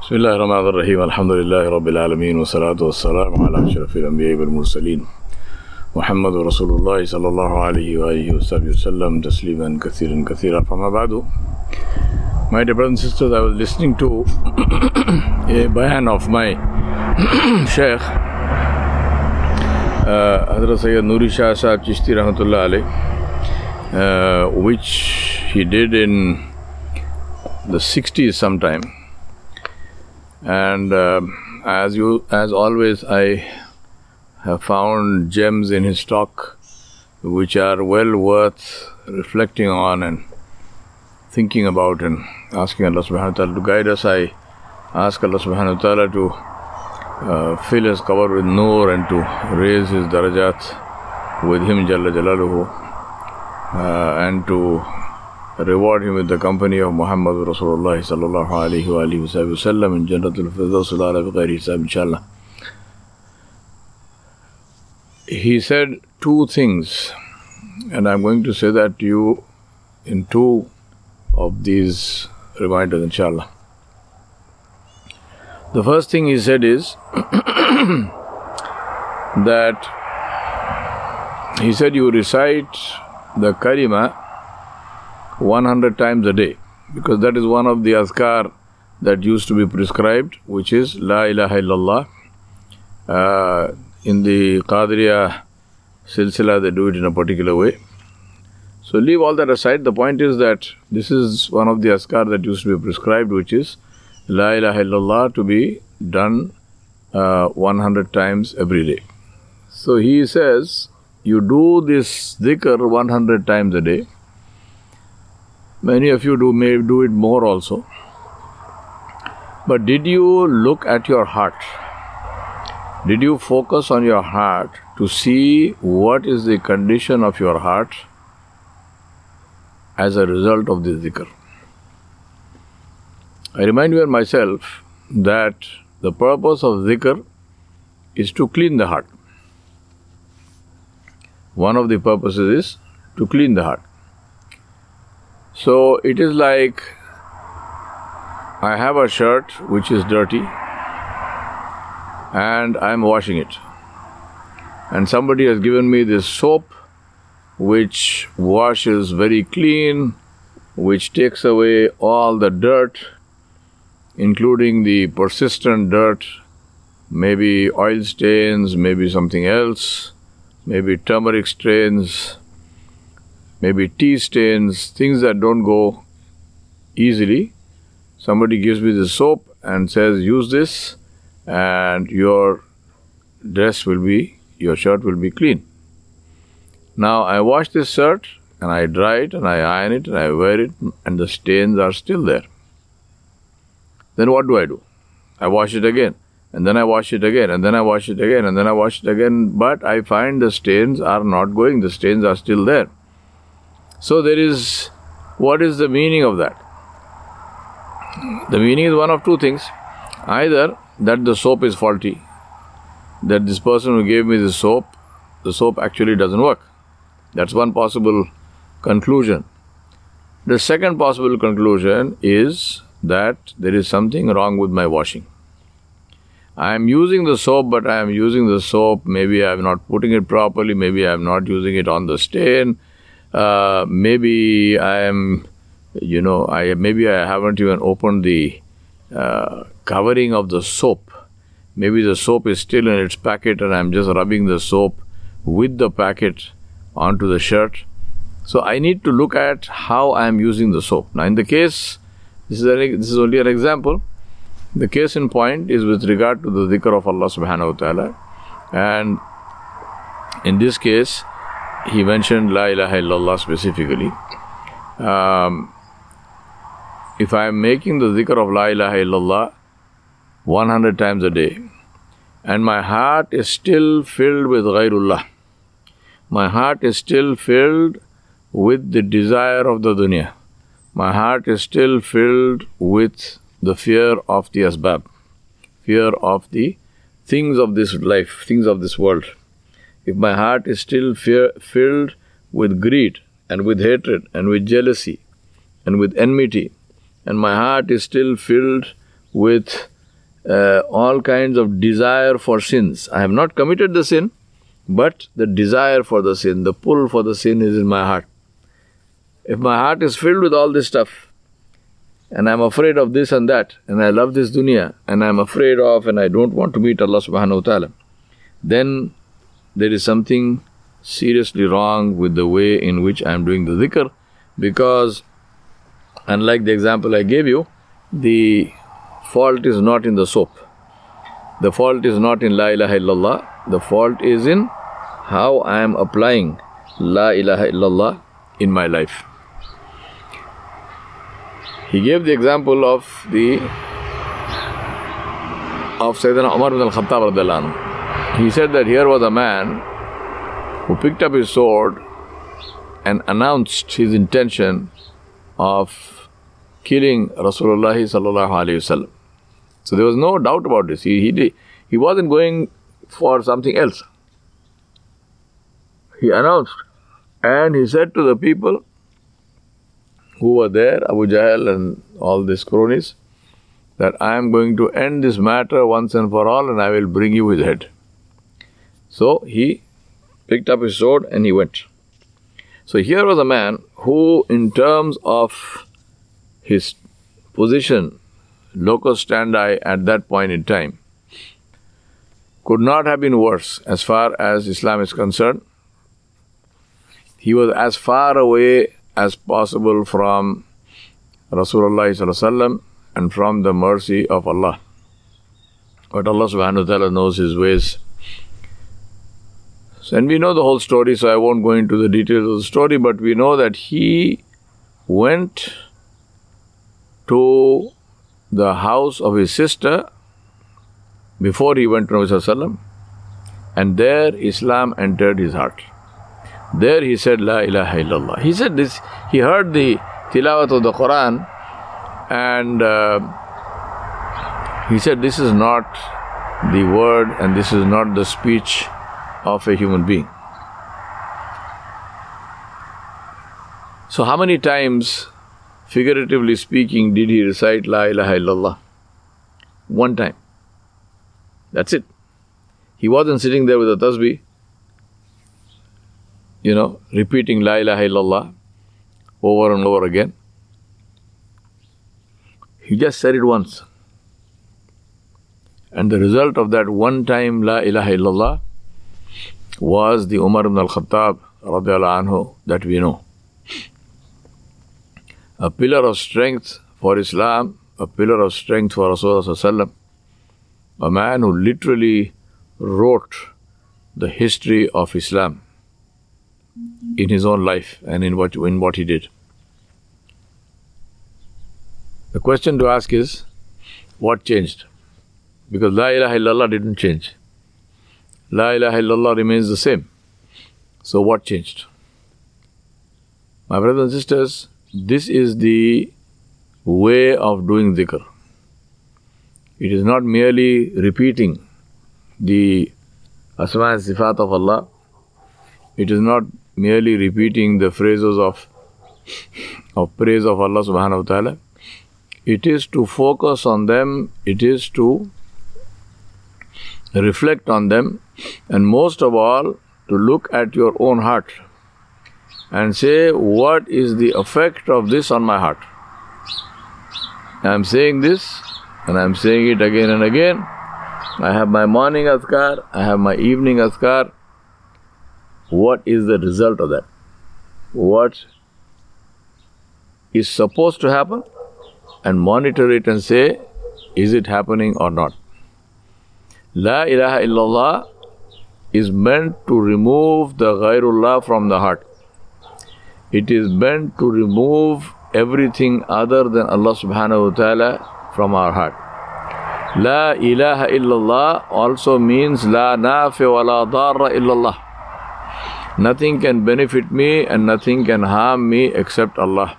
بسم الله الرحمن الرحيم الحمد لله رب العالمين والصلاة والسلام على أشرف الأنبياء والمرسلين محمد رسول الله صلى الله عليه وآله وسلم تسليما كثيرا كثيرا. فما بعد, my dear brothers and sisters, I was listening to a bayan of my Sheikh Hazrat Sayyid Nuri Shah Sahib Chishti Rahmatullah alayh, which he did in the 60s sometime. And as always, I have found gems in his talk which are well worth reflecting on and thinking about and asking Allah subhanahu wa ta'ala to guide us. I ask Allah subhanahu wa ta'ala to fill his qabr with noor and to raise his darajat with him Jalla Jalaluhu, and to reward him with the company of Muhammad Rasulullah sallallahu alayhi wa alihi wa sallam in Jannatul Firdaus al-A'la bighayri hisab, inshallah. He said two things, and I'm going to say that to you in two of these reminders, inshallah. The first thing he said is that he said you recite the kalima 100 times a day, because that is one of the azkar that used to be prescribed, which is La ilaha illallah. In the Qadriya silsila, they do it in a particular way. So leave all that aside. The point is that this is one of the azkar that used to be prescribed, which is La ilaha illallah, to be done 100 times every day. So he says, you do this dhikr 100 times a day. Many of you may do it more also. But did you look at your heart? Did you focus on your heart to see what is the condition of your heart as a result of this dhikr? I remind you and myself that the purpose of dhikr is to clean the heart. One of the purposes is to clean the heart. So it is like I have a shirt which is dirty and I am washing it. And somebody has given me this soap which washes very clean, which takes away all the dirt, including the persistent dirt, maybe oil stains, maybe something else, maybe turmeric stains, maybe tea stains, things that don't go easily. Somebody gives me the soap and says, use this and your shirt will be clean. Now I wash this shirt and I dry it and I iron it and I wear it and the stains are still there. Then what do? I wash it again and then I wash it again and then I wash it again and then I wash it again, but I find the stains are not going, the stains are still there. So what is the meaning of that? The meaning is one of two things. Either that the soap is faulty, that this person who gave me the soap actually doesn't work. That's one possible conclusion. The second possible conclusion is that there is something wrong with my washing. I am using the soap, but I am using the soap, maybe I am not putting it properly, maybe I am not using it on the stain, maybe I am, maybe I haven't even opened the covering of the soap. Maybe the soap is still in its packet and I'm just rubbing the soap with the packet onto the shirt. So I need to look at how I am using the soap. Now in the case, this is only an example. The case in point is with regard to the dhikr of Allah subhanahu wa ta'ala. And in this case, he mentioned La ilaha illallah specifically. If I am making the dhikr of La ilaha illallah 100 times a day and my heart is still filled with ghairullah, my heart is still filled with the desire of the dunya, my heart is still filled with the fear of the asbab, fear of the things of this life, things of this world. If my heart is still filled with greed and with hatred and with jealousy and with enmity, and my heart is still filled with all kinds of desire for sins. I have not committed the sin, but the desire for the sin, the pull for the sin is in my heart. If my heart is filled with all this stuff, and I'm afraid of this and that, and I love this dunya, and I'm afraid of, and I don't want to meet Allah subhanahu wa ta'ala, then there is something seriously wrong with the way in which I'm doing the dhikr, because unlike the example I gave you, the fault is not in the soap. The fault is not in La ilaha illallah. The fault is in how I am applying La ilaha illallah in my life. He gave the example of Sayyidina Umar ibn al-Khattab radhiyallahu anhu. He said that here was a man who picked up his sword and announced his intention of killing Rasulullah sallallahu alaihi wasallam. So there was no doubt about this. He wasn't going for something else. He announced, and he said to the people who were there, Abu Jahl and all these cronies, that I am going to end this matter once and for all, and I will bring you his head. So he picked up his sword and he went. So here was a man who, in terms of his position, locus standi at that point in time, could not have been worse as far as Islam is concerned. He was as far away as possible from Rasulullah sallallahu alaihi wasallam and from the mercy of Allah. But Allah subhanahu wa ta'ala knows His ways. And we know the whole story, so I won't go into the details of the story, but we know that he went to the house of his sister before he went to Nabi sallallahu alaihi wasallam, and there Islam entered his heart. There he said, La ilaha illallah. He said this, he heard the tilawat of the Quran, and he said, this is not the word and this is not the speech of a human being. So how many times, figuratively speaking, did he recite La ilaha illallah? One time. That's it. He wasn't sitting there with a tasbih, repeating La ilaha illallah over and over again. He just said it once. And the result of that one time La ilaha illallah was the Umar ibn al-Khattab radhiyallahu anhu that we know. A pillar of strength for Islam, a pillar of strength for Rasulullah sallallahu alaihi wasallam, a man who literally wrote the history of Islam in his own life and in what he did. The question to ask is, what changed? Because La ilaha illallah didn't change. La ilaha illallah remains the same. So what changed? My brothers and sisters, this is the way of doing dhikr. It is not merely repeating the asma and sifat of Allah. It is not merely repeating the phrases of praise of Allah subhanahu wa ta'ala. It is to focus on them, it is to reflect on them, and most of all, to look at your own heart and say, what is the effect of this on my heart? I am saying this, and I am saying it again and again. I have my morning azkar, I have my evening azkar. What is the result of that? What is supposed to happen? And monitor it and say, is it happening or not? La ilaha illallah is meant to remove the ghairullah from the heart. It is meant to remove everything other than Allah subhanahu wa ta'ala from our heart. La ilaha illallah also means La nafi wa la darra illallah. Nothing can benefit me and nothing can harm me except Allah.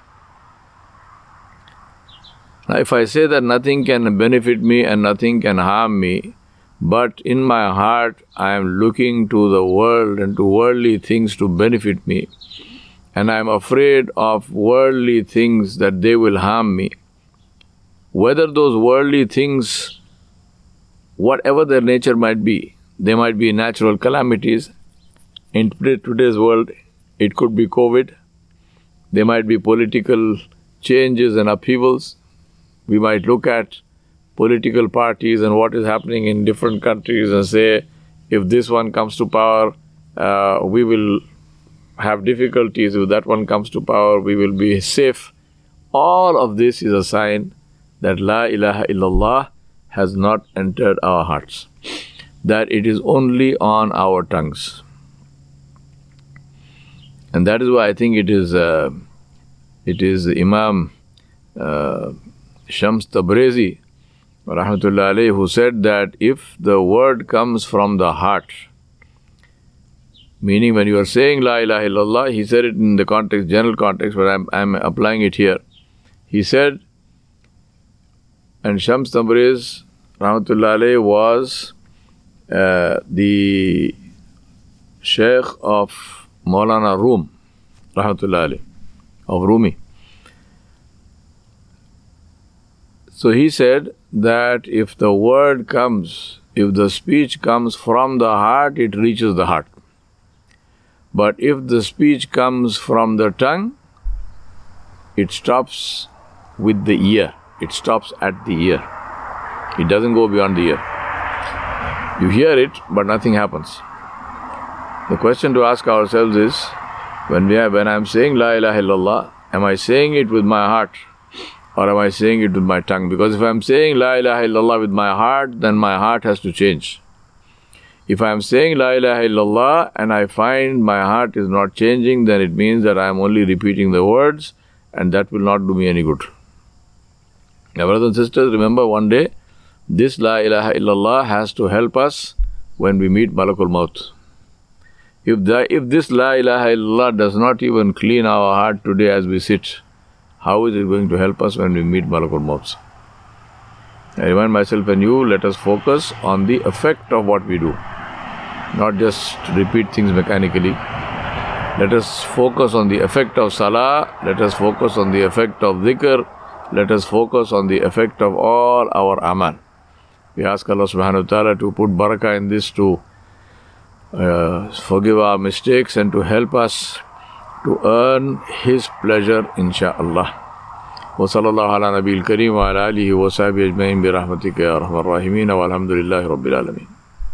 Now if I say that nothing can benefit me and nothing can harm me, but in my heart I am looking to the world and to worldly things to benefit me, and I am afraid of worldly things that they will harm me, whether those worldly things whatever their nature might be. They might be natural calamities. In today's world, it could be COVID. There might be political changes and upheavals. We might look at political parties and what is happening in different countries and say, if this one comes to power, we will have difficulties. If that one comes to power, we will be safe. All of this is a sign that La ilaha illallah has not entered our hearts, that it is only on our tongues. And that is why I think it is Imam Shams Tabrizi, rahmatullahi alayhi, who said that if the word comes from the heart, meaning when you are saying La ilaha illallah, he said it in the context, general context, but I'm applying it here. He said, and Shams Tabriz, rahmatullahi alayhi, was the Sheikh of Maulana Rum, rahmatullahi alayhi, of Rumi. So he said that if the word comes, if the speech comes from the heart, it reaches the heart. But if the speech comes from the tongue, it stops with the ear. It stops at the ear. It doesn't go beyond the ear. You hear it, but nothing happens. The question to ask ourselves is, when I'm saying La ilaha illallah, am I saying it with my heart or am I saying it with my tongue? Because if I'm saying La ilaha illallah with my heart, then my heart has to change. If I'm saying La ilaha illallah and I find my heart is not changing, then it means that I'm only repeating the words, and that will not do me any good. Now, brothers and sisters, remember one day, this La ilaha illallah has to help us when we meet Malakul Maut. If this La ilaha illallah does not even clean our heart today as we sit, how is it going to help us when we meet Malakul Maut? I remind myself and you, let us focus on the effect of what we do, not just repeat things mechanically. Let us focus on the effect of salah, let us focus on the effect of dhikr, let us focus on the effect of all our amal. We ask Allah subhanahu wa ta'ala to put barakah in this, to forgive our mistakes and to help us to earn His pleasure, insha'Allah. Wa sallallahu ala nabiyil kareem wa ala alihi wa sahbihi ajma'in bi rahmatika ya arhamar rahimin wa alhamdulillahi rabbil alamin.